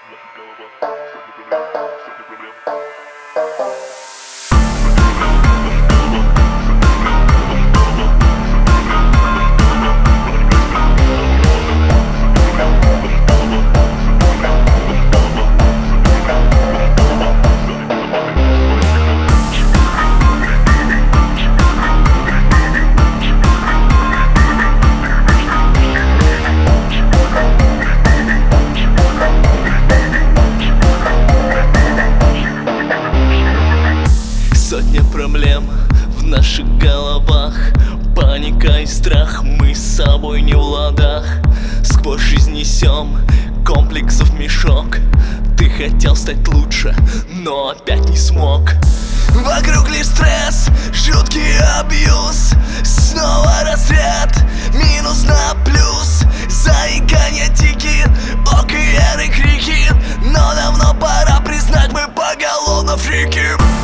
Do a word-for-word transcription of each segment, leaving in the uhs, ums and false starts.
Сотня проблем в наших головах, паника и страх, мы с собой не в ладах. Сквозь жизнь несем комплексов мешок. Ты хотел стать лучше, но опять не смог. Вокруг лишь стресс, жуткий абьюз. Снова разряд, минус на плюс. Заиканье, тики, океаны, крики. Но давно пора признать, мы поголовно фрики.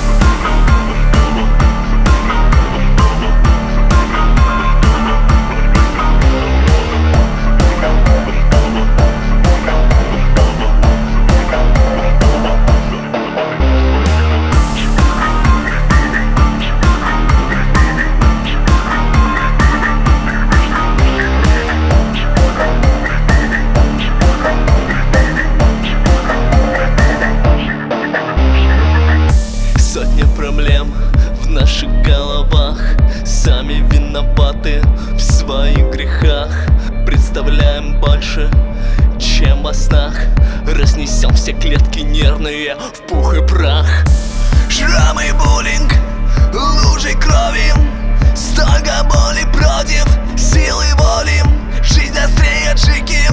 Сотня проблем в наших головах, сами виноваты в своих грехах. Представляем больше, чем во снах. Разнесем все клетки нервные в пух и прах. Шрамы, буллинг, лужи крови. Столько боли против силы воли. Жизнь острее джики.